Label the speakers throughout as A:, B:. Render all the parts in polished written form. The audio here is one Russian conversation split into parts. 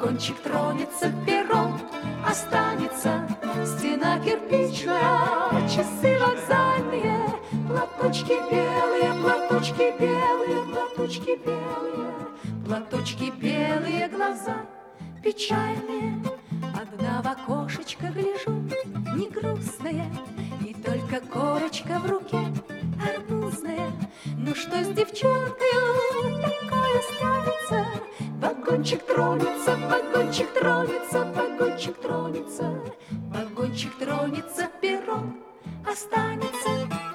A: Вагончик тронется, перрон останется, стена кирпичная, часы вокзальные, платочки белые, платочки белые, платочки белые, платочки белые, глаза печальные. Одна в окошечко гляжу, не грустная, и только корочка в руке арбузная. Ну что с девчонкою такое станется? Вагончик тронется, вагончик тронется, вагончик тронется, вагончик тронется, перрон останется.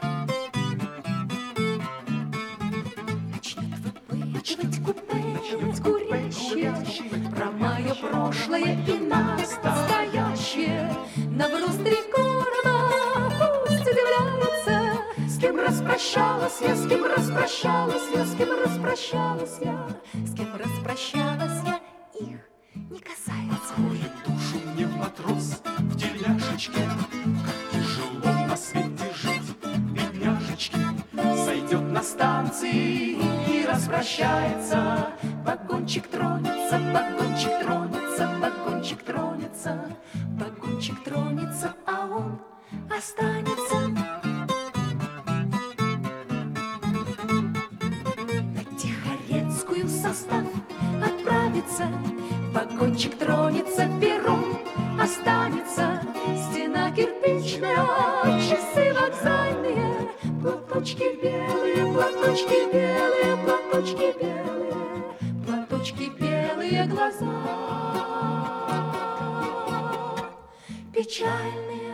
A: Начнет выпытывать купе курящие про мое прошлое и настоящее. Наброс три города, пусть удивляются, с кем распрощалась я, с кем распрощалась я, с кем распрощалась я, с кем распрощалась я, их не касается.
B: Откроет душу мне матрос в тельняшечке, как тяжело на свете жить, бедняжечки. Сойдет на станции и распрощается. Вагончик тронется, вагончик тронется, вагончик тронется,
A: Вагончик тронется, а он останется. На Тихорецкую состав отправится. Вагончик тронется, перрон останется, стена кирпичная, часы вокзальные, платочки белые, платочки белые, платочки белые, платочки белые, глаза печальные.